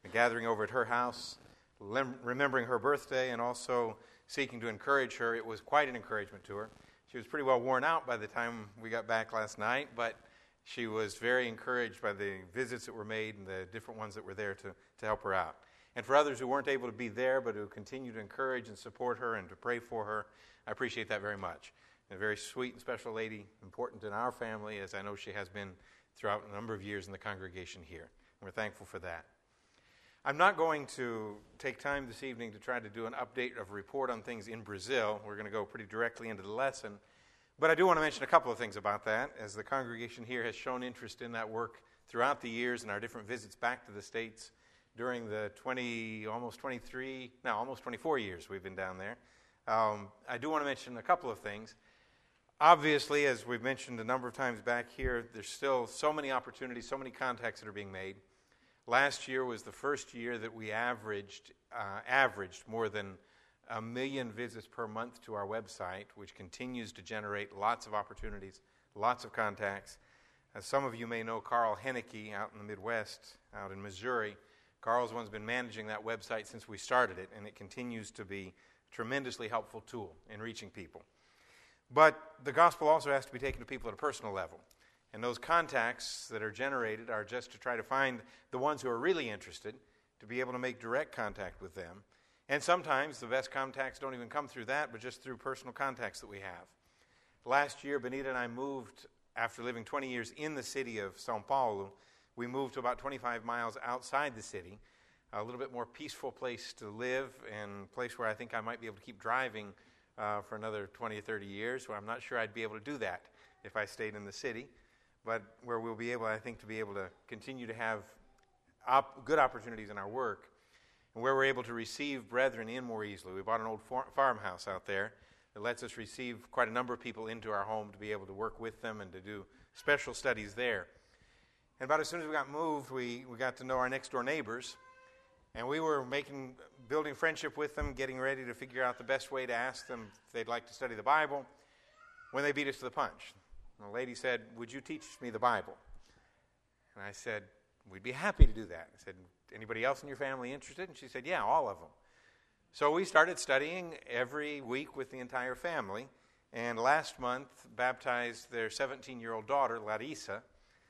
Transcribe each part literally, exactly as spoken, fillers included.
gathering over at her house, lem- remembering her birthday, and also seeking to encourage her. It was quite an encouragement to her. She was pretty well worn out by the time we got back last night, but she was very encouraged by the visits that were made and the different ones that were there to, to help her out. And for others who weren't able to be there but who continue to encourage and support her and to pray for her, I appreciate that very much. A very sweet and special lady, important in our family, as I know she has been throughout a number of years in the congregation here. And we're thankful for that. I'm not going to take time this evening to try to do an update of a report on things in Brazil. We're going to go pretty directly into the lesson. But I do want to mention a couple of things about that, as the congregation here has shown interest in that work throughout the years and our different visits back to the States during the twenty, almost twenty-three, no, almost twenty-four years we've been down there. Um, I do want to mention a couple of things. Obviously, as we've mentioned a number of times back here, there's still so many opportunities, so many contacts that are being made. Last year was the first year that we averaged uh, averaged more than a million visits per month to our website, which continues to generate lots of opportunities, lots of contacts. As some of you may know Carl Henneke out in the Midwest, out in Missouri. Carl's one's been managing that website since we started it, and it continues to be a tremendously helpful tool in reaching people. But the gospel also has to be taken to people at a personal level. And those contacts that are generated are just to try to find the ones who are really interested, to be able to make direct contact with them. And sometimes the best contacts don't even come through that, but just through personal contacts that we have. Last year, Benita and I moved, after living twenty years in the city of São Paulo, we moved to about twenty-five miles outside the city, a little bit more peaceful place to live, and a place where I think I might be able to keep driving uh, for another twenty or thirty years, where I'm not sure I'd be able to do that if I stayed in the city, but where we'll be able, I think, to be able to continue to have op- good opportunities in our work, and where we're able to receive brethren in more easily. We bought an old far- farmhouse out there that lets us receive quite a number of people into our home to be able to work with them and to do special studies there. And about as soon as we got moved, we, we got to know our next-door neighbors, and we were making, building friendship with them, getting ready to figure out the best way to ask them if they'd like to study the Bible, when they beat us to the punch. And the lady said, "Would you teach me the Bible?" And I said, "We'd be happy to do that." I said, "Anybody else in your family interested?" And she said, "Yeah, all of them." So we started studying every week with the entire family, and last month baptized their seventeen-year-old daughter, Larissa.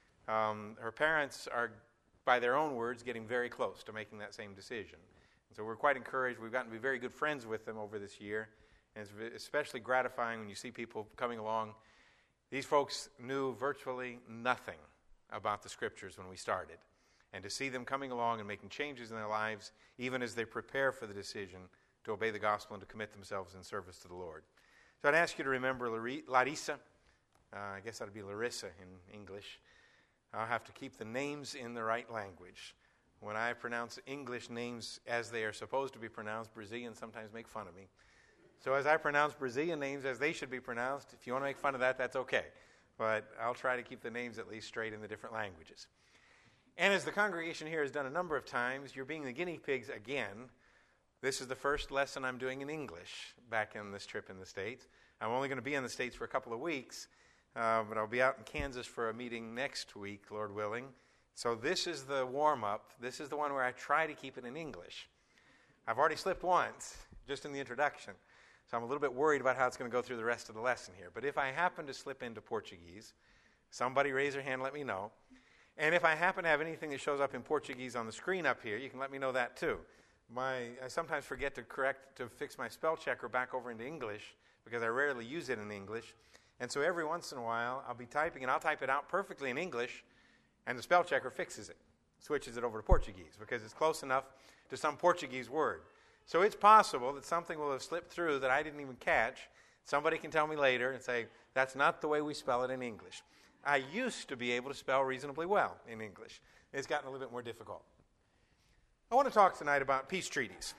Um, her parents are, by their own words, getting very close to making that same decision. And so we're quite encouraged. We've gotten to be very good friends with them over this year, and it's especially gratifying when you see people coming along. These folks knew virtually nothing about the Scriptures when we started. And to see them coming along and making changes in their lives, even as they prepare for the decision to obey the gospel and to commit themselves in service to the Lord. So I'd ask you to remember Larissa. Uh, I guess that would be Larissa in English. I'll have to keep the names in the right language. When I pronounce English names as they are supposed to be pronounced, Brazilians sometimes make fun of me. So as I pronounce Brazilian names as they should be pronounced, if you want to make fun of that, that's okay. But I'll try to keep the names at least straight in the different languages. And as the congregation here has done a number of times, you're being the guinea pigs again. This is the first lesson I'm doing in English back in this trip in the States. I'm only going to be in the States for a couple of weeks, uh, but I'll be out in Kansas for a meeting next week, Lord willing. So this is the warm-up. This is the one where I try to keep it in English. I've already slipped once, just in the introduction. So I'm a little bit worried about how it's going to go through the rest of the lesson here. But if I happen to slip into Portuguese, somebody raise their hand, let me know. And if I happen to have anything that shows up in Portuguese on the screen up here, you can let me know that too. My, I sometimes forget to correct, to fix my spell checker back over into English because I rarely use it in English. And so every once in a while, I'll be typing, and I'll type it out perfectly in English, and the spell checker fixes it, switches it over to Portuguese because it's close enough to some Portuguese word. So it's possible that something will have slipped through that I didn't even catch. Somebody can tell me later and say, that's not the way we spell it in English. I used to be able to spell reasonably well in English. It's gotten a little bit more difficult. I want to talk tonight about peace treaties.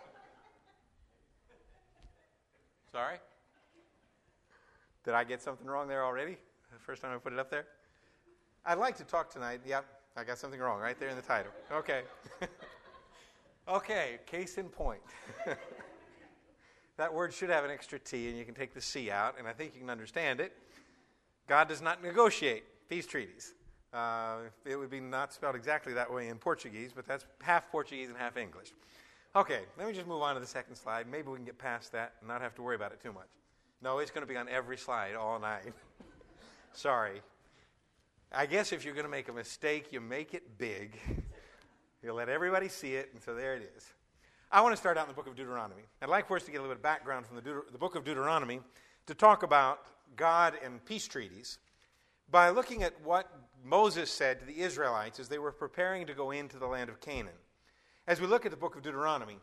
Sorry? Did I get something wrong there already? The first time I put it up there? I'd like to talk tonight. Yep, I got something wrong right there in the title. Okay. Okay, case in point. That word should have an extra T, and you can take the C out, and I think you can understand it. God does not negotiate peace treaties. Uh, it would be not spelled exactly that way in Portuguese, but that's half Portuguese and half English. Okay, let me just move on to the second slide. Maybe we can get past that and not have to worry about it too much. No, it's going to be on every slide all night. Sorry. I guess if you're going to make a mistake, you make it big. You let everybody see it, and so there it is. I want to start out in the book of Deuteronomy. I'd like for us to get a little bit of background from the, Deut- the book of Deuteronomy to talk about God and peace treaties by looking at what Moses said to the Israelites as they were preparing to go into the land of Canaan. As we look at the book of Deuteronomy,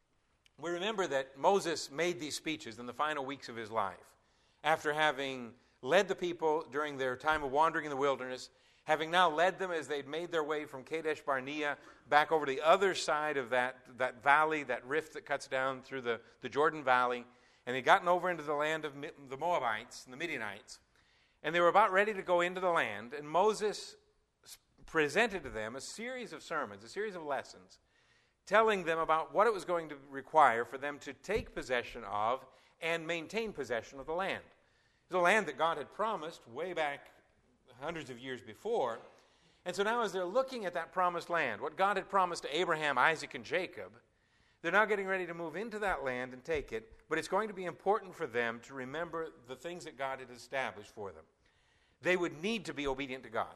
we remember that Moses made these speeches in the final weeks of his life, after having led the people during their time of wandering in the wilderness, having now led them as they'd made their way from Kadesh Barnea back over to the other side of that, that valley, that rift that cuts down through the, the Jordan Valley, and they'd gotten over into the land of the Moabites and the Midianites, and they were about ready to go into the land, and Moses presented to them a series of sermons, a series of lessons, telling them about what it was going to require for them to take possession of and maintain possession of the land. It was a land that God had promised way back hundreds of years before. And so now as they're looking at that promised land, what God had promised to Abraham, Isaac, and Jacob, they're now getting ready to move into that land and take it, but it's going to be important for them to remember the things that God had established for them. They would need to be obedient to God.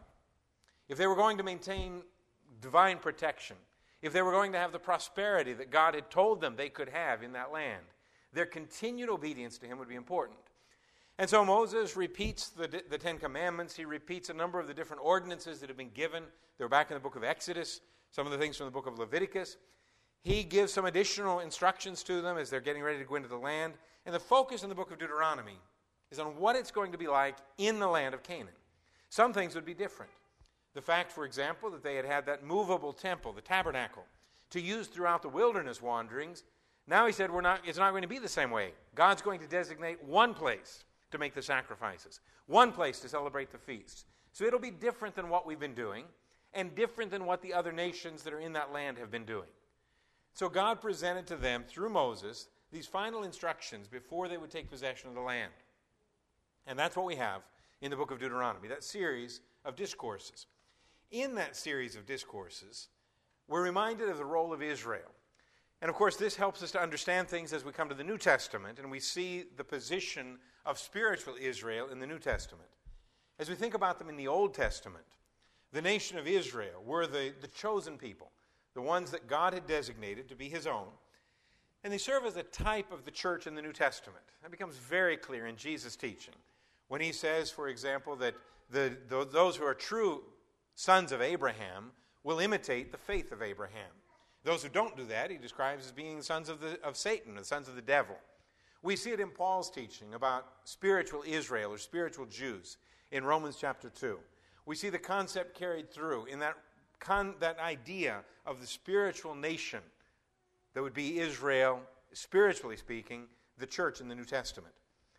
If they were going to maintain divine protection, if they were going to have the prosperity that God had told them they could have in that land, their continued obedience to Him would be important. And so Moses repeats the, the Ten Commandments. He repeats a number of the different ordinances that have been given. They're back in the book of Exodus, some of the things from the book of Leviticus. He gives some additional instructions to them as they're getting ready to go into the land. And the focus in the book of Deuteronomy is on what it's going to be like in the land of Canaan. Some things would be different. The fact, for example, that they had had that movable temple, the tabernacle, to use throughout the wilderness wanderings. Now he said, we're not, it's not going to be the same way. God's going to designate one place to make the sacrifices, one place to celebrate the feasts. So it'll be different than what we've been doing, and different than what the other nations that are in that land have been doing. So God presented to them, through Moses, these final instructions before they would take possession of the land. And that's what we have in the book of Deuteronomy, that series of discourses. In that series of discourses, we're reminded of the role of Israel. And of course, this helps us to understand things as we come to the New Testament, and we see the position of spiritual Israel in the New Testament. As we think about them in the Old Testament, the nation of Israel were the, the chosen people, the ones that God had designated to be His own. And they serve as a type of the church in the New Testament. That becomes very clear in Jesus' teaching, when He says, for example, that the, the, those who are true sons of Abraham will imitate the faith of Abraham. Those who don't do that, He describes as being sons of, the, of Satan, the sons of the devil. We see it in Paul's teaching about spiritual Israel or spiritual Jews in Romans chapter two. We see the concept carried through in that, con, that idea of the spiritual nation that would be Israel, spiritually speaking, the church in the New Testament.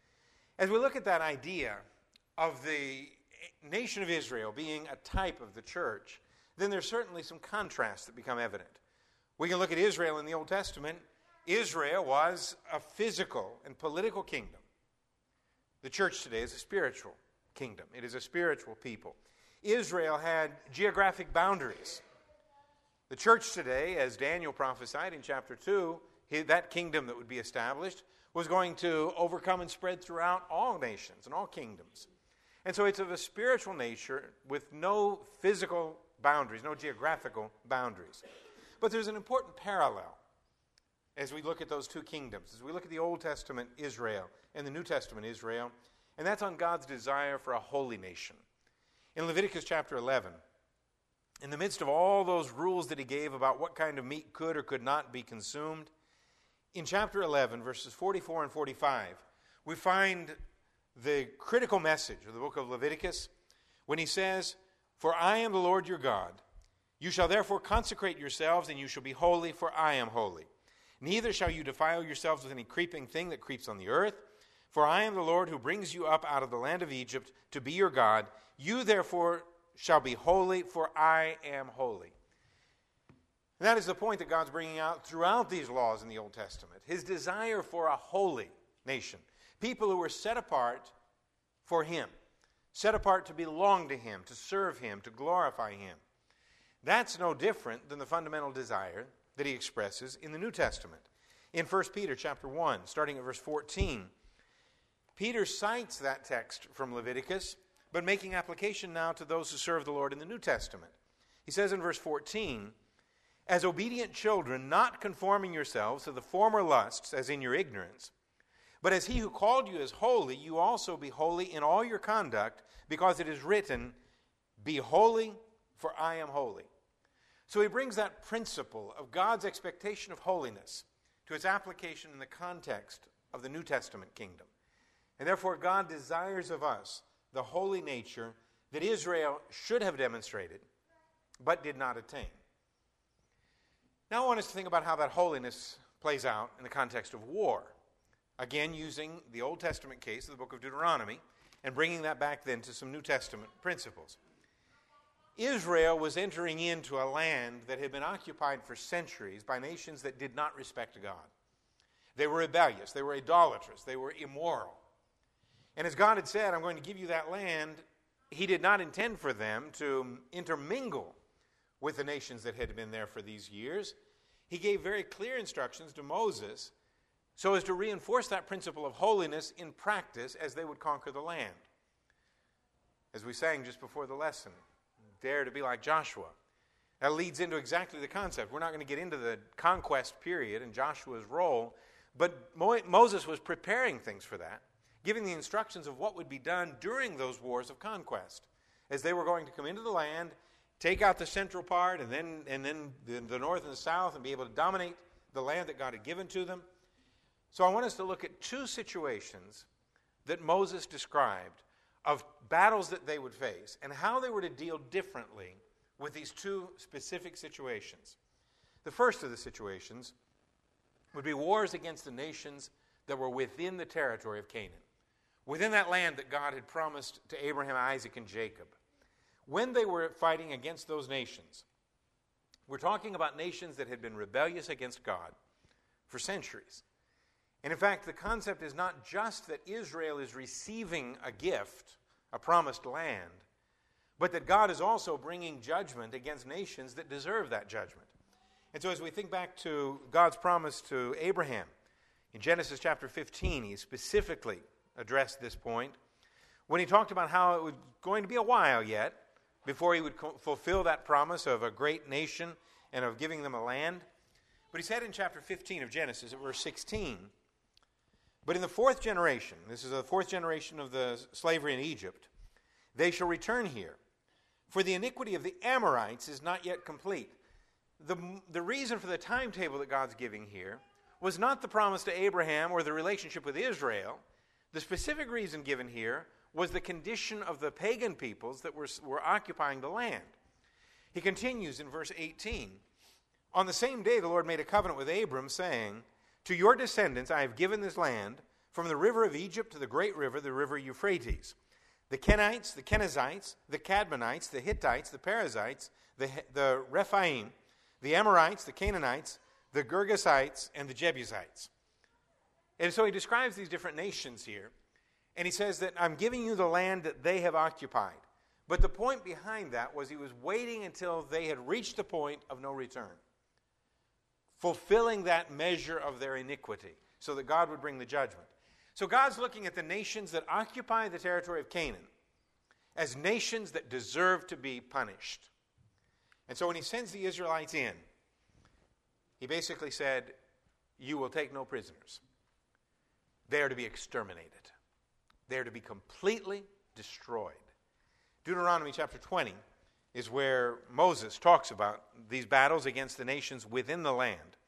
As we look at that idea of the nation of Israel being a type of the church, then there's certainly some contrasts that become evident. We can look at Israel in the Old Testament. Israel was a physical and political kingdom. The church today is a spiritual kingdom. It is a spiritual people. Israel had geographic boundaries. The church today, as Daniel prophesied in chapter two, that kingdom that would be established was going to overcome and spread throughout all nations and all kingdoms. And so it's of a spiritual nature with no physical boundaries, no geographical boundaries. But there's an important parallel as we look at those two kingdoms, as we look at the Old Testament Israel and the New Testament Israel, and that's on God's desire for a holy nation. In Leviticus chapter eleven, in the midst of all those rules that He gave about what kind of meat could or could not be consumed, in chapter eleven, verses forty-four and forty-five, we find the critical message of the book of Leviticus when He says, "For I am the Lord your God. You shall therefore consecrate yourselves, and you shall be holy, for I am holy. Neither shall you defile yourselves with any creeping thing that creeps on the earth, for I am the Lord who brings you up out of the land of Egypt to be your God. You therefore shall be holy, for I am holy." And that is the point that God's bringing out throughout these laws in the Old Testament. His desire for a holy nation. People who were set apart for Him. set apart to belong to Him, to serve Him, to glorify Him. That's no different than the fundamental desire that he expresses in the New Testament. In First Peter chapter one, starting at verse fourteen, Peter cites that text from Leviticus, but making application now to those who serve the Lord in the New Testament. He says in verse fourteen, "As obedient children, not conforming yourselves to the former lusts as in your ignorance, but as he who called you is holy, you also be holy in all your conduct, because it is written, 'Be holy, for I am holy.'" So he brings that principle of God's expectation of holiness to its application in the context of the New Testament kingdom. And therefore God desires of us the holy nature that Israel should have demonstrated, but did not attain. Now I want us to think about how that holiness plays out in the context of war. Again, using the Old Testament case of the book of Deuteronomy, and bringing that back then to some New Testament principles. Israel was entering into a land that had been occupied for centuries by nations that did not respect God. They were rebellious, they were idolatrous, they were immoral. And as God had said, "I'm going to give you that land," He did not intend for them to intermingle with the nations that had been there for these years. He gave very clear instructions to Moses so as to reinforce that principle of holiness in practice as they would conquer the land. As we sang just before the lesson, dare to be like Joshua. That leads into exactly the concept. We're not going to get into the conquest period and Joshua's role, but Mo- Moses was preparing things for that, giving the instructions of what would be done during those wars of conquest, as they were going to come into the land, take out the central part, and then, and then the, the north and the south, and be able to dominate the land that God had given to them. So I want us to look at two situations that Moses described of battles that they would face, and how they were to deal differently with these two specific situations. The first of the situations would be wars against the nations that were within the territory of Canaan, within that land that God had promised to Abraham, Isaac, and Jacob. When they were fighting against those nations, we're talking about nations that had been rebellious against God for centuries. And in fact, the concept is not just that Israel is receiving a gift, a promised land, but that God is also bringing judgment against nations that deserve that judgment. And so as we think back to God's promise to Abraham, in Genesis chapter fifteen, he specifically addressed this point when he talked about how it was going to be a while yet before he would co- fulfill that promise of a great nation and of giving them a land. But he said in chapter fifteen of Genesis, at verse sixteen, "But in the fourth generation," this is the fourth generation of the slavery in Egypt, "they shall return here, for the iniquity of the Amorites is not yet complete." The, the reason for the timetable that God's giving here was not the promise to Abraham or the relationship with Israel. The specific reason given here was the condition of the pagan peoples that were, were occupying the land. He continues in verse eighteen, "On the same day the Lord made a covenant with Abram, saying, 'To your descendants I have given this land, from the river of Egypt to the great river, the river Euphrates. The Kenites, the Kenizzites, the Cadmonites, the Hittites, the Perizzites, the, the Rephaim, the Amorites, the Canaanites, the Girgasites, and the Jebusites.'" And so he describes these different nations here. And he says that I'm giving you the land that they have occupied. But the point behind that was he was waiting until they had reached the point of no return, fulfilling that measure of their iniquity so that God would bring the judgment. So God's looking at the nations that occupy the territory of Canaan as nations that deserve to be punished. And so when he sends the Israelites in, he basically said, "You will take no prisoners. They are to be exterminated. They are to be completely destroyed." Deuteronomy chapter twenty is where Moses talks about these battles against the nations within the land.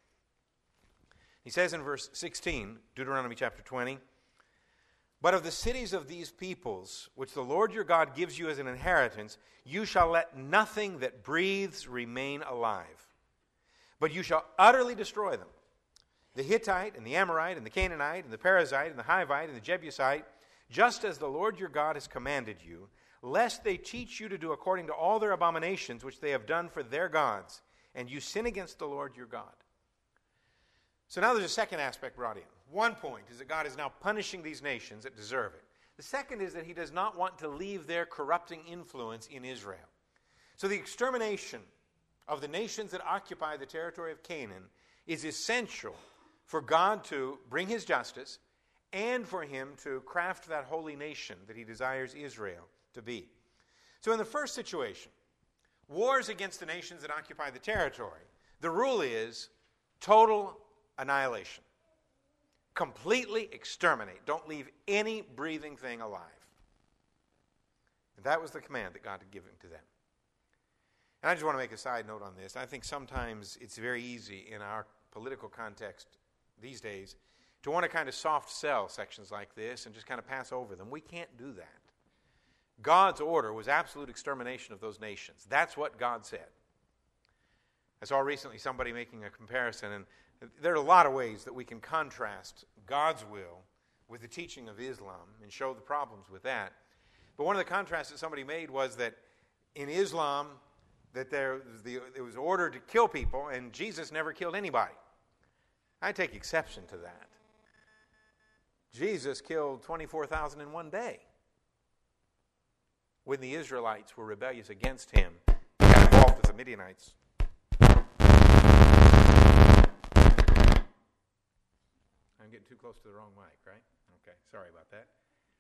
He says in verse sixteen, Deuteronomy chapter twenty, "But of the cities of these peoples, which the Lord your God gives you as an inheritance, you shall let nothing that breathes remain alive, but you shall utterly destroy them. The Hittite and the Amorite and the Canaanite and the Perizzite and the Hivite and the Jebusite, just as the Lord your God has commanded you, lest they teach you to do according to all their abominations which they have done for their gods, and you sin against the Lord your God." So now there's a second aspect brought in. One point is that God is now punishing these nations that deserve it. The second is that he does not want to leave their corrupting influence in Israel. So the extermination of the nations that occupy the territory of Canaan is essential for God to bring his justice and for him to craft that holy nation that he desires Israel to be. So in the first situation, wars against the nations that occupy the territory, the rule is total annihilation. Completely exterminate. Don't leave any breathing thing alive. And that was the command that God had given to them. And I just want to make a side note on this. I think sometimes it's very easy in our political context these days to want to kind of soft sell sections like this and just kind of pass over them. We can't do that. God's order was absolute extermination of those nations. That's what God said. I saw recently somebody making a comparison, and there are a lot of ways that we can contrast God's will with the teaching of Islam and show the problems with that. But one of the contrasts that somebody made was that in Islam, that there was, the, it was ordered to kill people, and Jesus never killed anybody. I take exception to that. Jesus killed twenty-four thousand in one day. When the Israelites were rebellious against him, he got involved with the Midianites. I'm getting too close to the wrong mic, right? Okay, sorry about that.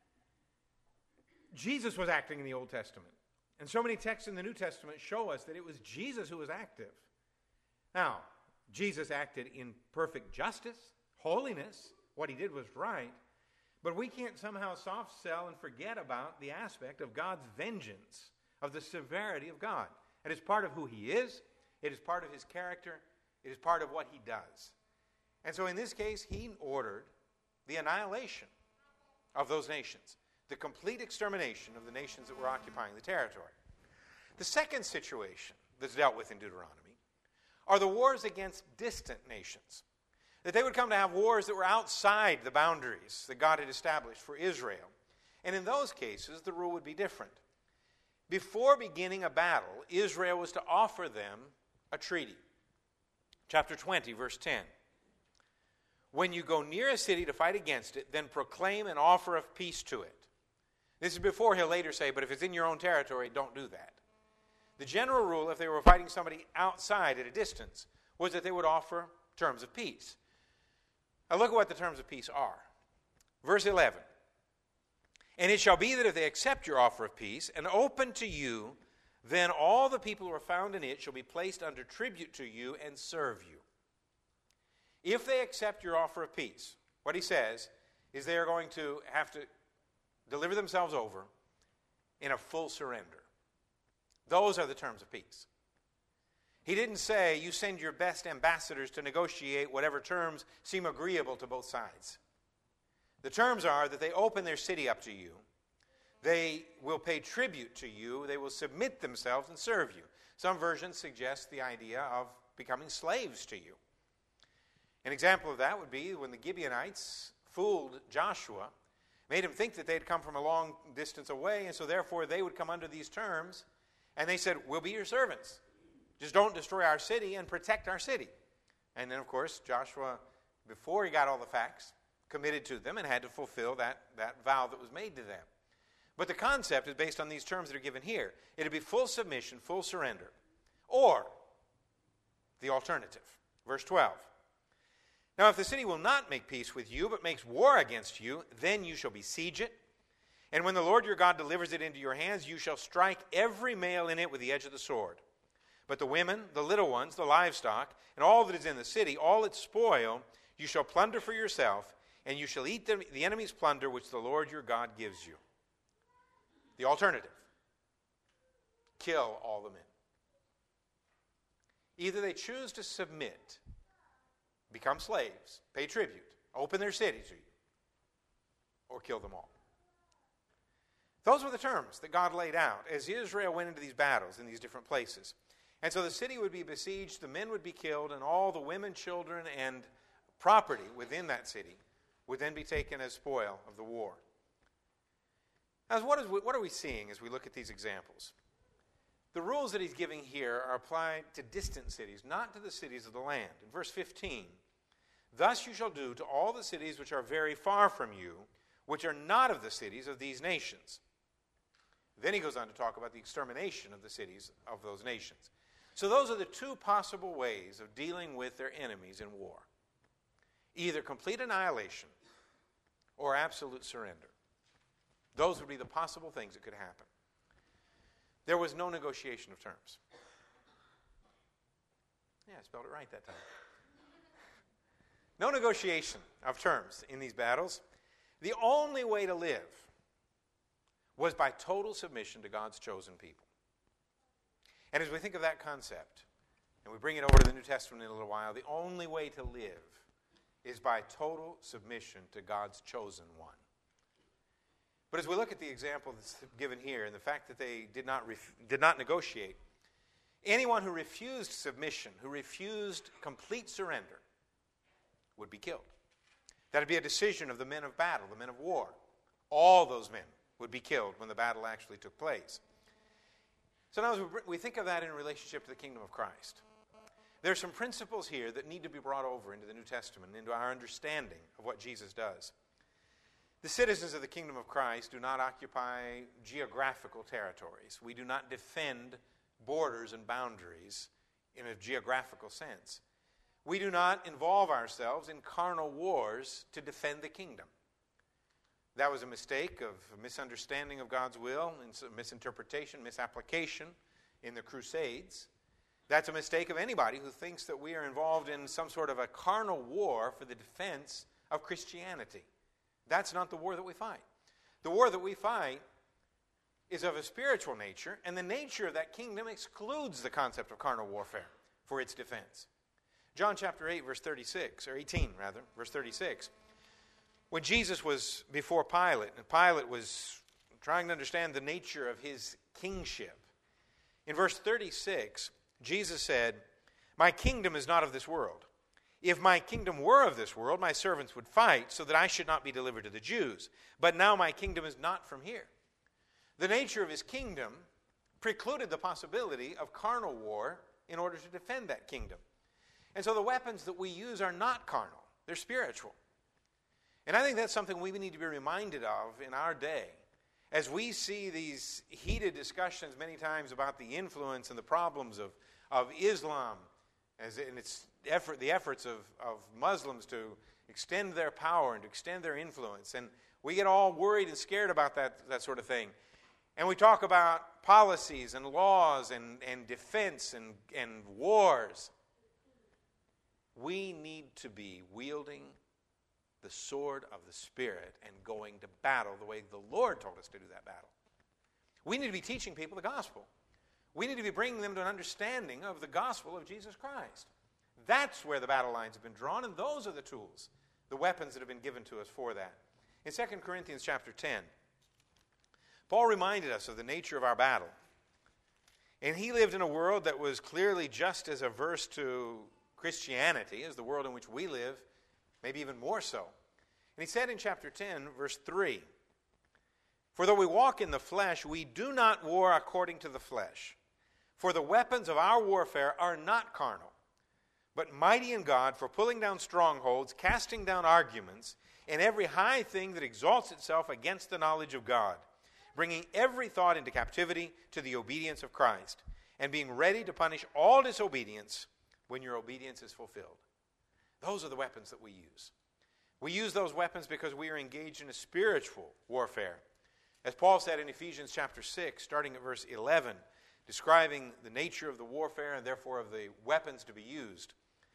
Jesus was acting in the Old Testament. And so many texts in the New Testament show us that it was Jesus who was active. Now, Jesus acted in perfect justice, holiness. What he did was right. But we can't somehow soft sell and forget about the aspect of God's vengeance, of the severity of God. It is part of who he is. It is part of his character. It is part of what he does. And so in this case, he ordered the annihilation of those nations, the complete extermination of the nations that were occupying the territory. The second situation that's dealt with in Deuteronomy are the wars against distant nations. That they would come to have wars that were outside the boundaries that God had established for Israel. And in those cases, the rule would be different. Before beginning a battle, Israel was to offer them a treaty. Chapter twenty, verse ten. When you go near a city to fight against it, then proclaim an offer of peace to it. This is before he'll later say, but if it's in your own territory, don't do that. The general rule, if they were fighting somebody outside at a distance, was that they would offer terms of peace. Now look at what the terms of peace are. Verse eleven. And it shall be that if they accept your offer of peace and open to you, then all the people who are found in it shall be placed under tribute to you and serve you. If they accept your offer of peace, what he says is they are going to have to deliver themselves over in a full surrender. Those are the terms of peace. He didn't say you send your best ambassadors to negotiate whatever terms seem agreeable to both sides. The terms are that they open their city up to you. They will pay tribute to you. They will submit themselves and serve you. Some versions suggest the idea of becoming slaves to you. An example of that would be when the Gibeonites fooled Joshua, made him think that they'd come from a long distance away, and so therefore they would come under these terms, and they said, we'll be your servants. Just don't destroy our city and protect our city. And then, of course, Joshua, before he got all the facts, committed to them and had to fulfill that, that vow that was made to them. But the concept is based on these terms that are given here. It would be full submission, full surrender. Or the alternative. Verse twelve. Now, if the city will not make peace with you, but makes war against you, then you shall besiege it. And when the Lord your God delivers it into your hands, you shall strike every male in it with the edge of the sword. But the women, the little ones, the livestock, and all that is in the city, all its spoil, you shall plunder for yourself, and you shall eat the, the enemy's plunder which the Lord your God gives you. The alternative. Kill all the men. Either they choose to submit, become slaves, pay tribute, open their city to you, or kill them all. Those were the terms that God laid out as Israel went into these battles in these different places. And so the city would be besieged, the men would be killed, and all the women, children, and property within that city would then be taken as spoil of the war. Now, what, is, what are we seeing as we look at these examples? The rules that he's giving here are applied to distant cities, not to the cities of the land. In verse fifteen, thus you shall do to all the cities which are very far from you, which are not of the cities of these nations. Then he goes on to talk about the extermination of the cities of those nations. So those are the two possible ways of dealing with their enemies in war. Either complete annihilation or absolute surrender. Those would be the possible things that could happen. There was no negotiation of terms. Yeah, I spelled it right that time. No negotiation of terms in these battles. The only way to live was by total submission to God's chosen people. And as we think of that concept, and we bring it over to the New Testament in a little while, the only way to live is by total submission to God's chosen one. But as we look at the example that's given here, and the fact that they did not ref- did not negotiate, anyone who refused submission, who refused complete surrender, would be killed. That would be a decision of the men of battle, the men of war. All those men would be killed when the battle actually took place. So now as we think of that in relationship to the kingdom of Christ, there are some principles here that need to be brought over into the New Testament, into our understanding of what Jesus does. The citizens of the kingdom of Christ do not occupy geographical territories. We do not defend borders and boundaries in a geographical sense. We do not involve ourselves in carnal wars to defend the kingdom. That was a mistake of misunderstanding of God's will, and misinterpretation, misapplication in the Crusades. That's a mistake of anybody who thinks that we are involved in some sort of a carnal war for the defense of Christianity. That's not the war that we fight. The war that we fight is of a spiritual nature, and the nature of that kingdom excludes the concept of carnal warfare for its defense. John chapter eight, verse thirty-six, or eighteen rather, verse thirty-six. When Jesus was before Pilate, and Pilate was trying to understand the nature of his kingship, in verse thirty-six, Jesus said, "My kingdom is not of this world. If my kingdom were of this world, my servants would fight so that I should not be delivered to the Jews. But now my kingdom is not from here." The nature of his kingdom precluded the possibility of carnal war in order to defend that kingdom. And so the weapons that we use are not carnal. They're spiritual. And I think that's something we need to be reminded of in our day. As we see these heated discussions many times about the influence and the problems of, of Islam, as in its effort, the efforts of, of Muslims to extend their power and to extend their influence. And we get all worried and scared about that, that sort of thing. And we talk about policies and laws and, and defense and, and wars. We need to be wielding the sword of the Spirit and going to battle the way the Lord told us to do that battle. We need to be teaching people the gospel. We need to be bringing them to an understanding of the gospel of Jesus Christ. That's where the battle lines have been drawn, and those are the tools, the weapons that have been given to us for that. In Second Corinthians chapter ten, Paul reminded us of the nature of our battle. And he lived in a world that was clearly just as averse to Christianity as the world in which we live, maybe even more so. And he said in chapter ten, verse three, "For though we walk in the flesh, we do not war according to the flesh. For the weapons of our warfare are not carnal, but mighty in God for pulling down strongholds, casting down arguments, and every high thing that exalts itself against the knowledge of God, bringing every thought into captivity to the obedience of Christ, and being ready to punish all disobedience when your obedience is fulfilled." Those are the weapons that we use. We use those weapons because we are engaged in a spiritual warfare. As Paul said in Ephesians chapter six, starting at verse eleven, describing the nature of the warfare and therefore of the weapons to be used.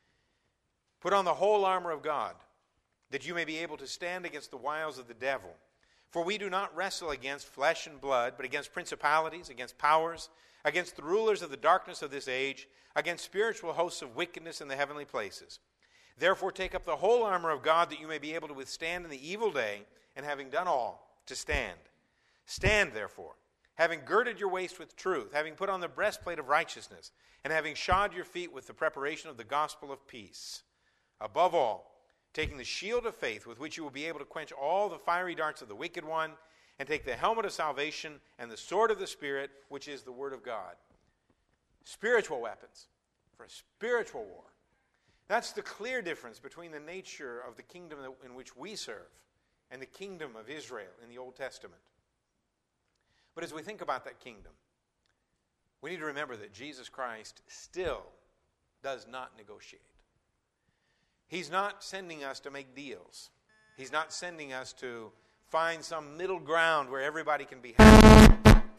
"Put on the whole armor of God, that you may be able to stand against the wiles of the devil. For we do not wrestle against flesh and blood, but against principalities, against powers, against the rulers of the darkness of this age, against spiritual hosts of wickedness in the heavenly places. Therefore take up the whole armor of God, that you may be able to withstand in the evil day, and having done all, to stand. Stand, therefore, having girded your waist with truth, having put on the breastplate of righteousness, and having shod your feet with the preparation of the gospel of peace. Above all, taking the shield of faith, with which you will be able to quench all the fiery darts of the wicked one, and take the helmet of salvation and the sword of the Spirit, which is the word of God." Spiritual weapons for a spiritual war. That's the clear difference between the nature of the kingdom in which we serve and the kingdom of Israel in the Old Testament. But as we think about that kingdom, we need to remember that Jesus Christ still does not negotiate. He's not sending us to make deals. He's not sending us to find some middle ground where everybody can be happy.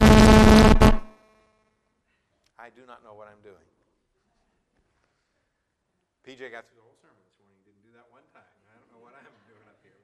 I do not know what I'm doing. P J got through the whole sermon this morning. Didn't do that one time. I don't know what I'm doing up here.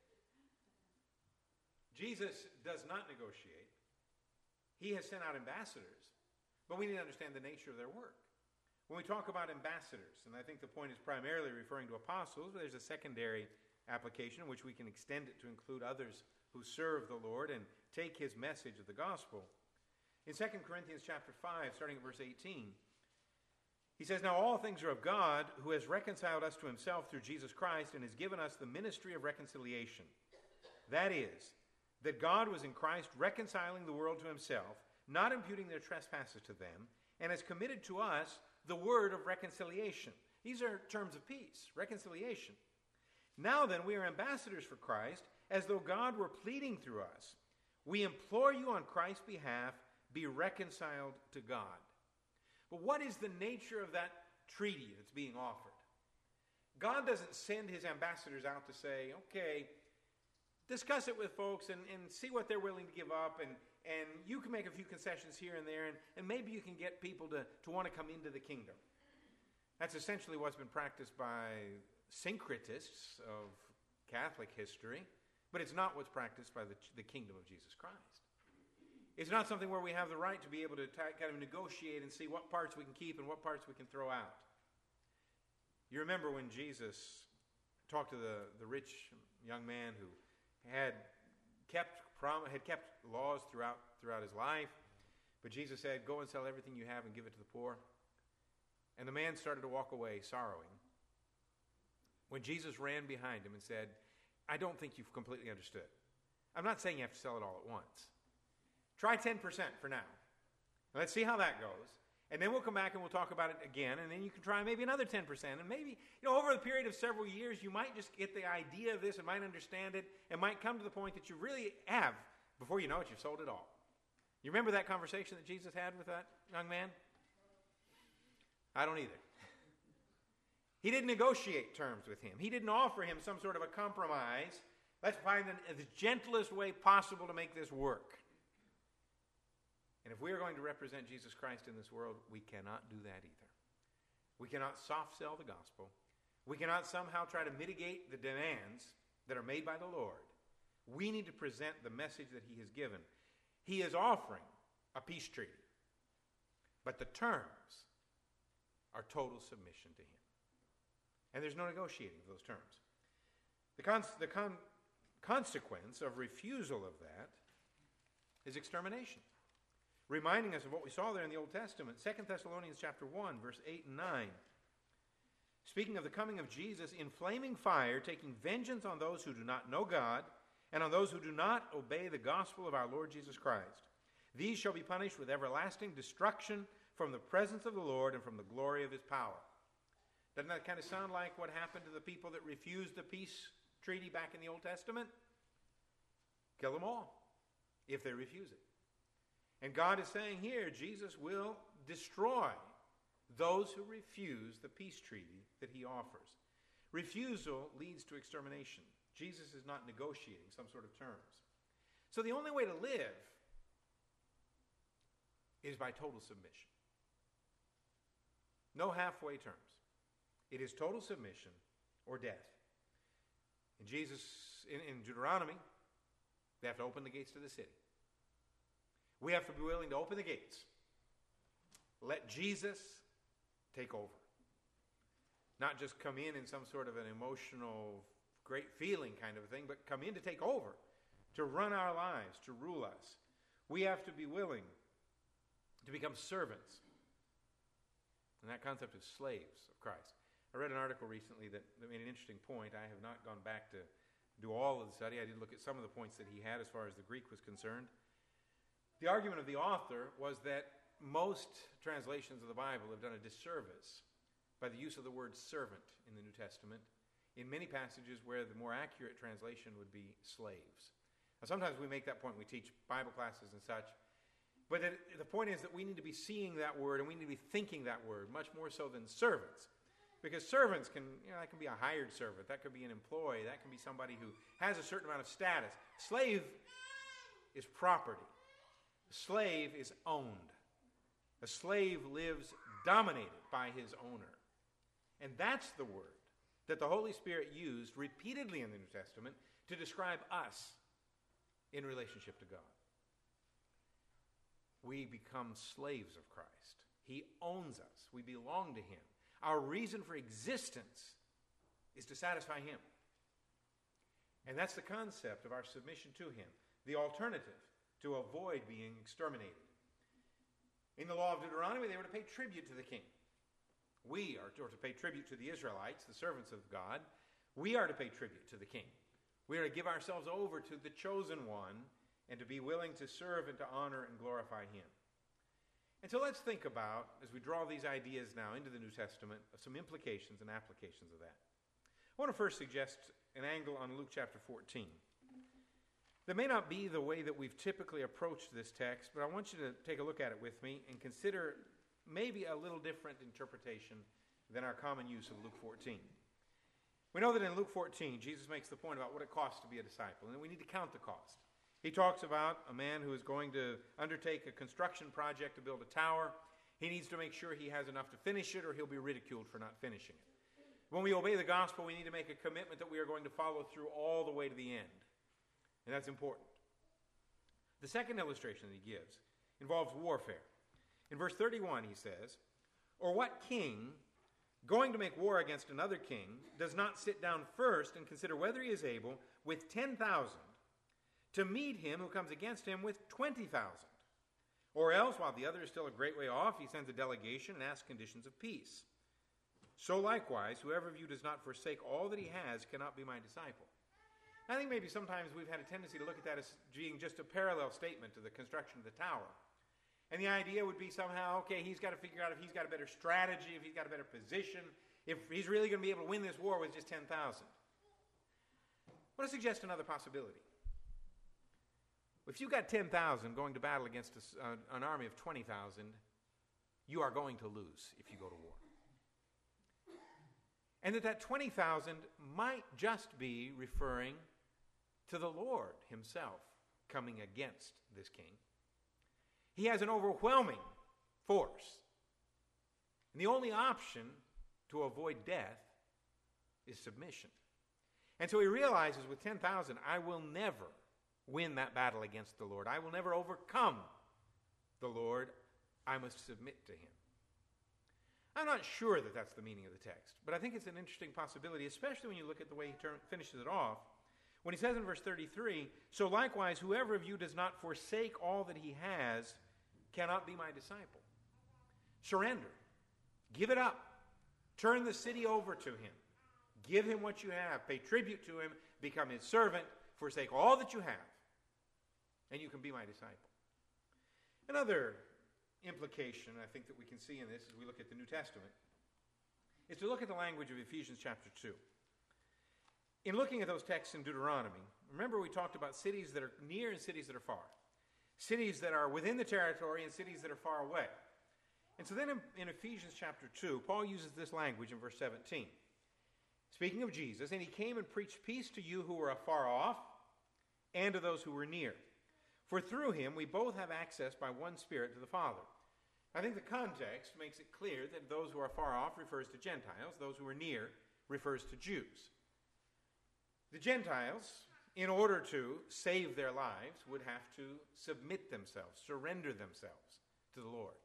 Jesus does not negotiate. He has sent out ambassadors, but we need to understand the nature of their work. When we talk about ambassadors, and I think the point is primarily referring to apostles, but there's a secondary application in which we can extend it to include others who serve the Lord and take his message of the gospel. In Second Corinthians chapter five, starting at verse eighteen, he says, "Now all things are of God, who has reconciled us to himself through Jesus Christ and has given us the ministry of reconciliation. That is, that God was in Christ reconciling the world to himself, not imputing their trespasses to them, and has committed to us the word of reconciliation." These are terms of peace, reconciliation. "Now then, we are ambassadors for Christ, as though God were pleading through us. We implore you on Christ's behalf, be reconciled to God." But what is the nature of that treaty that's being offered? God doesn't send his ambassadors out to say, okay, discuss it with folks and, and see what they're willing to give up, and, and you can make a few concessions here and there, and, and maybe you can get people to, to want to come into the kingdom. That's essentially what's been practiced by syncretists of Catholic history, but it's not what's practiced by the, the kingdom of Jesus Christ. It's not something where we have the right to be able to t- kind of negotiate and see what parts we can keep and what parts we can throw out. You remember when Jesus talked to the, the rich young man who had kept prom- had kept laws throughout throughout his life, but Jesus said, "Go and sell everything you have and give it to the poor." And the man started to walk away sorrowing, when Jesus ran behind him and said, "I don't think you've completely understood. I'm not saying you have to sell it all at once. Try ten percent for now. Let's see how that goes. And then we'll come back and we'll talk about it again. And then you can try maybe another ten percent. And maybe, you know, over the period of several years, you might just get the idea of this and might understand it and might come to the point that you really have, before you know it, you've sold it all." You remember that conversation that Jesus had with that young man? I don't either. He didn't negotiate terms with him. He didn't offer him some sort of a compromise. Let's find the, the gentlest way possible to make this work. And if we are going to represent Jesus Christ in this world, we cannot do that either. We cannot soft sell the gospel. We cannot somehow try to mitigate the demands that are made by the Lord. We need to present the message that he has given. He is offering a peace treaty, but the terms are total submission to him. And there's no negotiating of those terms. The, con- the con- consequence of refusal of that is extermination. Reminding us of what we saw there in the Old Testament, Second Thessalonians chapter one, verse eight and nine. Speaking of the coming of Jesus in flaming fire, taking vengeance on those who do not know God, and on those who do not obey the gospel of our Lord Jesus Christ. These shall be punished with everlasting destruction from the presence of the Lord and from the glory of his power. Doesn't that kind of sound like what happened to the people that refused the peace treaty back in the Old Testament? Kill them all if they refuse it. And God is saying here, Jesus will destroy those who refuse the peace treaty that he offers. Refusal leads to extermination. Jesus is not negotiating some sort of terms. So the only way to live is by total submission. No halfway terms. It is total submission or death. And Jesus, in, in Deuteronomy, they have to open the gates to the city. We have to be willing to open the gates. Let Jesus take over. Not just come in in some sort of an emotional, great feeling kind of thing, but come in to take over, to run our lives, to rule us. We have to be willing to become servants. And that concept of slaves of Christ. I read an article recently that, that made an interesting point. I have not gone back to do all of the study. I did look at some of the points that he had as far as the Greek was concerned. The argument of the author was that most translations of the Bible have done a disservice by the use of the word servant in the New Testament in many passages where the more accurate translation would be slaves. Now, sometimes we make that point. We teach Bible classes and such. But it, the point is that we need to be seeing that word and we need to be thinking that word much more so than servants. Because servants can, you know, that can be a hired servant. That could be an employee. That can be somebody who has a certain amount of status. Slave is property. A slave is owned. A slave lives dominated by his owner. And that's the word that the Holy Spirit used repeatedly in the New Testament to describe us in relationship to God. We become slaves of Christ. He owns us. We belong to him. Our reason for existence is to satisfy him. And that's the concept of our submission to him. The alternative, to avoid being exterminated. In the law of Deuteronomy, they were to pay tribute to the king. We are to pay tribute to the Israelites, the servants of God. We are to pay tribute to the king. We are to give ourselves over to the chosen one and to be willing to serve and to honor and glorify him. And so let's think about, as we draw these ideas now into the New Testament, of some implications and applications of that. I want to first suggest an angle on Luke chapter fourteen. That may not be the way that we've typically approached this text, but I want you to take a look at it with me and consider maybe a little different interpretation than our common use of Luke fourteen. We know that in Luke fourteen, Jesus makes the point about what it costs to be a disciple, and we need to count the cost. He talks about a man who is going to undertake a construction project to build a tower. He needs to make sure he has enough to finish it, or he'll be ridiculed for not finishing it. When we obey the gospel, we need to make a commitment that we are going to follow through all the way to the end. And that's important. The second illustration that he gives involves warfare. In verse thirty-one, he says, "Or what king, going to make war against another king, does not sit down first and consider whether he is able, with ten thousand, to meet him who comes against him with twenty thousand? Or else, while the other is still a great way off, he sends a delegation and asks conditions of peace. So likewise, whoever of you does not forsake all that he has cannot be my disciple." I think maybe sometimes we've had a tendency to look at that as being just a parallel statement to the construction of the tower. And the idea would be somehow, okay, he's got to figure out if he's got a better strategy, if he's got a better position, if he's really going to be able to win this war with just ten thousand. I want to suggest another possibility. If you've got ten thousand going to battle against a, uh, an army of twenty thousand, you are going to lose if you go to war. And that that twenty thousand might just be referring to the Lord himself coming against this king. He has an overwhelming force. And the only option to avoid death is submission. And so he realizes with ten thousand, I will never win that battle against the Lord. I will never overcome the Lord. I must submit to him. I'm not sure that that's the meaning of the text, but I think it's an interesting possibility, especially when you look at the way he turn, finishes it off. When he says in verse thirty-three, "So likewise, whoever of you does not forsake all that he has cannot be my disciple." Surrender. Give it up. Turn the city over to him. Give him what you have. Pay tribute to him. Become his servant. Forsake all that you have. And you can be my disciple. Another implication, I think, that we can see in this as we look at the New Testament is to look at the language of Ephesians chapter two. In looking at those texts in Deuteronomy, remember we talked about cities that are near and cities that are far. Cities that are within the territory and cities that are far away. And so then in, in Ephesians chapter two, Paul uses this language in verse seventeen. Speaking of Jesus, "And he came and preached peace to you who were afar off and to those who were near. For through him we both have access by one Spirit to the Father." I think the context makes it clear that those who are far off refers to Gentiles. Those who are near refers to Jews. The Gentiles, in order to save their lives, would have to submit themselves, surrender themselves to the Lord.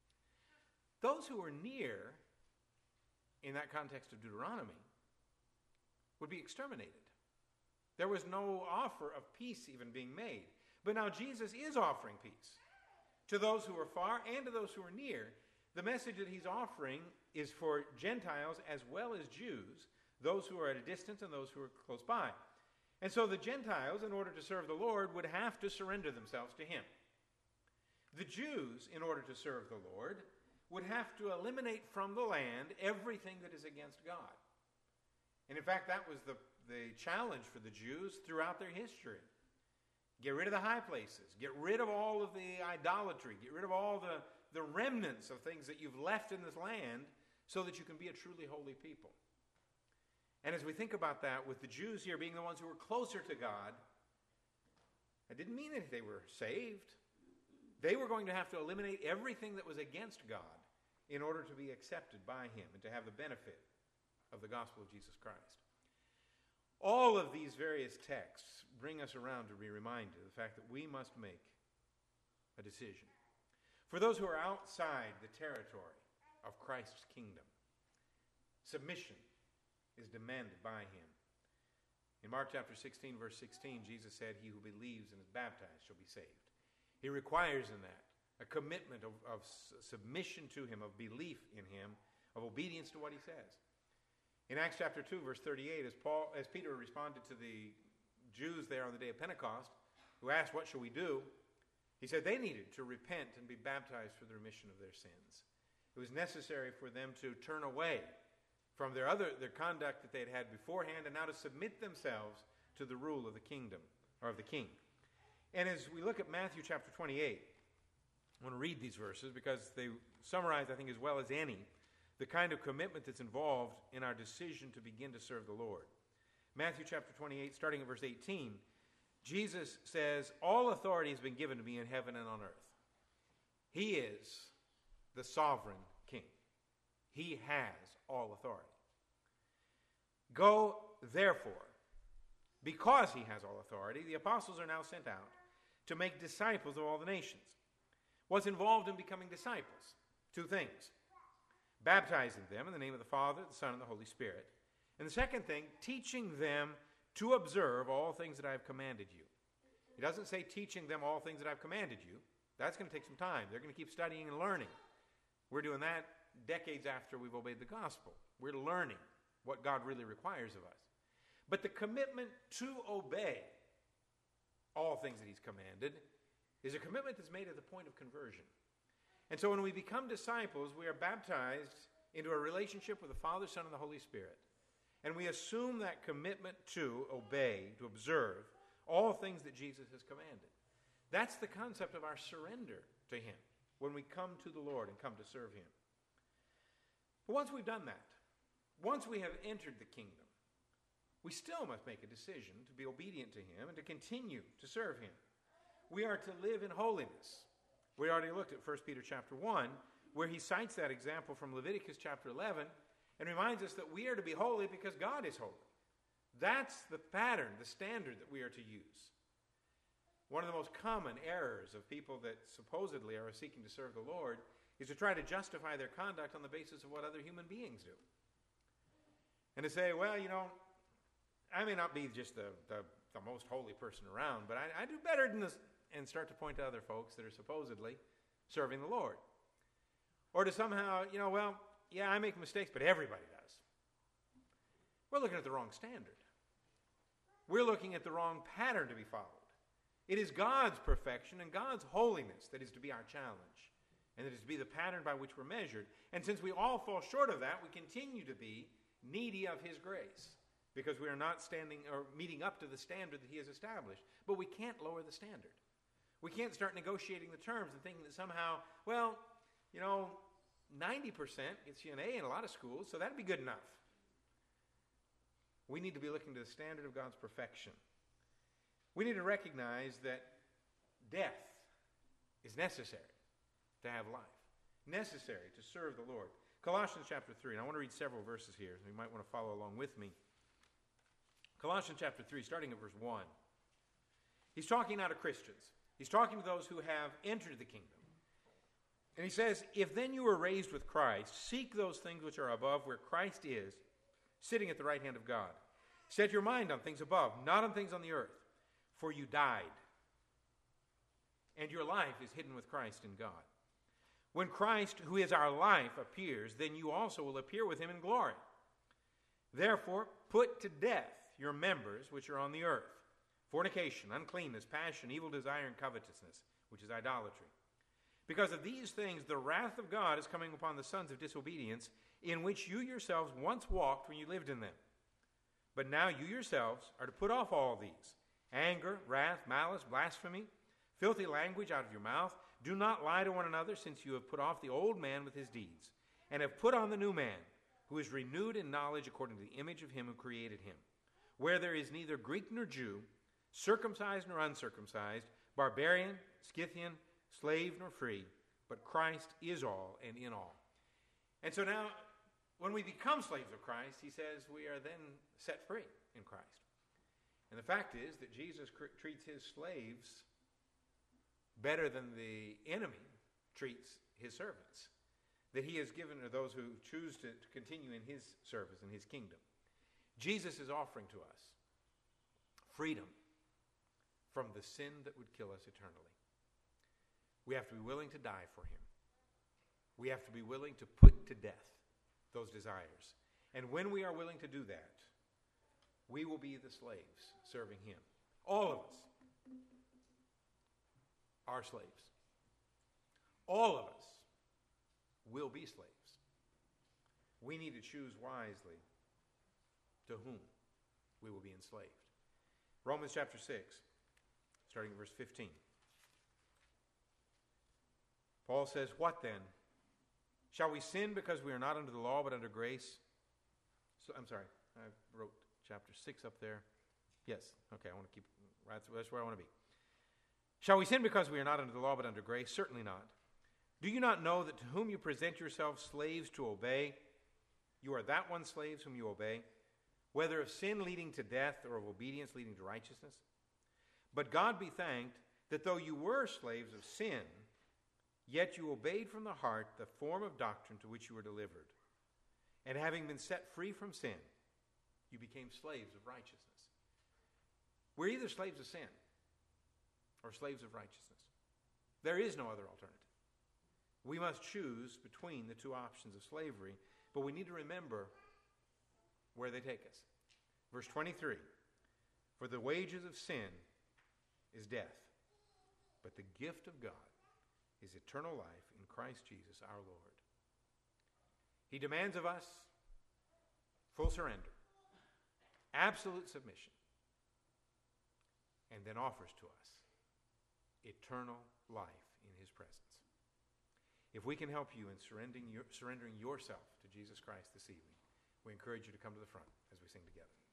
Those who were near, in that context of Deuteronomy, would be exterminated. There was no offer of peace even being made. But now Jesus is offering peace to those who are far and to those who are near. The message that he's offering is for Gentiles as well as Jews, those who are at a distance and those who are close by. And so the Gentiles, in order to serve the Lord, would have to surrender themselves to him. The Jews, in order to serve the Lord, would have to eliminate from the land everything that is against God. And in fact, that was the, the challenge for the Jews throughout their history. Get rid of the high places. Get rid of all of the idolatry. Get rid of all the, the remnants of things that you've left in this land so that you can be a truly holy people. And as we think about that, with the Jews here being the ones who were closer to God, it didn't mean that they were saved. They were going to have to eliminate everything that was against God in order to be accepted by Him and to have the benefit of the gospel of Jesus Christ. All of these various texts bring us around to be reminded of the fact that we must make a decision. For those who are outside the territory of Christ's kingdom, submission is demanded by Him. In Mark chapter sixteen, verse sixteen, Jesus said, "He who believes and is baptized shall be saved." He requires in that a commitment of, of submission to Him, of belief in Him, of obedience to what He says. In Acts chapter two, verse thirty-eight, as Paul, as Peter responded to the Jews there on the day of Pentecost, who asked, "What shall we do?" he said they needed to repent and be baptized for the remission of their sins. It was necessary for them to turn away from their other their conduct that they had had beforehand, and now to submit themselves to the rule of the kingdom, or of the king. And as we look at Matthew chapter twenty-eight, I want to read these verses because they summarize, I think, as well as any, the kind of commitment that's involved in our decision to begin to serve the Lord. Matthew chapter twenty-eight, starting at verse eighteen, Jesus says, "All authority has been given to me in heaven and on earth." He is the sovereign king. He has all authority. "Go, therefore, because he has all authority, the apostles are now sent out to make disciples of all the nations." What's involved in becoming disciples? Two things. Baptizing them in the name of the Father, the Son, and the Holy Spirit. And the second thing, teaching them to observe all things that I have commanded you. He doesn't say teaching them all things that I've commanded you. That's going to take some time. They're going to keep studying and learning. We're doing that decades after we've obeyed the gospel. We're learning what God really requires of us. But the commitment to obey all things that He's commanded is a commitment that's made at the point of conversion. And so when we become disciples, we are baptized into a relationship with the Father, Son, and the Holy Spirit. And we assume that commitment to obey, to observe all things that Jesus has commanded. That's the concept of our surrender to Him when we come to the Lord and come to serve Him. But once we've done that, once we have entered the kingdom, we still must make a decision to be obedient to Him and to continue to serve Him. We are to live in holiness. We already looked at First Peter chapter one, where he cites that example from Leviticus chapter eleven and reminds us that we are to be holy because God is holy. That's the pattern, the standard that we are to use. One of the most common errors of people that supposedly are seeking to serve the Lord is to try to justify their conduct on the basis of what other human beings do. And to say, well, you know, I may not be just the, the, the most holy person around, but I, I do better than this, and start to point to other folks that are supposedly serving the Lord. Or to somehow, you know, well, yeah, I make mistakes, but everybody does. We're looking at the wrong standard. We're looking at the wrong pattern to be followed. It is God's perfection and God's holiness that is to be our challenge, and that is to be the pattern by which we're measured. And since we all fall short of that, we continue to be needy of His grace, because we are not standing or meeting up to the standard that He has established. But we can't lower the standard. We can't start negotiating the terms and thinking that somehow, well, you know, ninety percent gets you an A in a lot of schools, so that'd be good enough. We need to be looking to the standard of God's perfection. We need to recognize that death is necessary to have life, necessary to serve the Lord. Colossians chapter three, and I want to read several verses here, so you might want to follow along with me. Colossians chapter three, starting at verse one. He's talking now to Christians. He's talking to those who have entered the kingdom. And he says, "If then you were raised with Christ, seek those things which are above, where Christ is, sitting at the right hand of God. Set your mind on things above, not on things on the earth. For you died, and your life is hidden with Christ in God. When Christ, who is our life, appears, then you also will appear with Him in glory. Therefore, put to death your members which are on the earth: fornication, uncleanness, passion, evil desire, and covetousness, which is idolatry. Because of these things, the wrath of God is coming upon the sons of disobedience, in which you yourselves once walked when you lived in them. But now you yourselves are to put off all these: anger, wrath, malice, blasphemy, filthy language out of your mouth. Do not lie to one another, since you have put off the old man with his deeds, and have put on the new man, who is renewed in knowledge according to the image of him who created him, where there is neither Greek nor Jew, circumcised nor uncircumcised, barbarian, Scythian, slave nor free, but Christ is all and in all. And so now, when we become slaves of Christ, he says we are then set free in Christ. And the fact is that Jesus cr- treats his slaves better than the enemy treats his servants, that he has given to those who choose to, to continue in his service, in his kingdom. Jesus is offering to us freedom from the sin that would kill us eternally. We have to be willing to die for him. We have to be willing to put to death those desires. And when we are willing to do that, we will be the slaves serving him. All of us are slaves. All of us will be slaves. We need to choose wisely to whom we will be enslaved. Romans chapter six, starting at verse fifteen. Paul says, "What then? Shall we sin because we are not under the law but under grace?" So, I'm sorry, I wrote chapter six up there. Yes, okay, I want to keep, that's where I want to be. "Shall we sin because we are not under the law but under grace? Certainly not. Do you not know that to whom you present yourselves slaves to obey, you are that one slaves whom you obey, whether of sin leading to death or of obedience leading to righteousness? But God be thanked that though you were slaves of sin, yet you obeyed from the heart the form of doctrine to which you were delivered. And having been set free from sin, you became slaves of righteousness." We're either slaves of sin or slaves of righteousness. There is no other alternative. We must choose between the two options of slavery, but we need to remember where they take us. Verse twenty-three, "For the wages of sin is death, but the gift of God is eternal life in Christ Jesus our Lord." He demands of us full surrender, absolute submission, and then offers to us eternal life in his presence. If we can help you in surrendering, your, surrendering yourself to Jesus Christ this evening, we encourage you to come to the front as we sing together.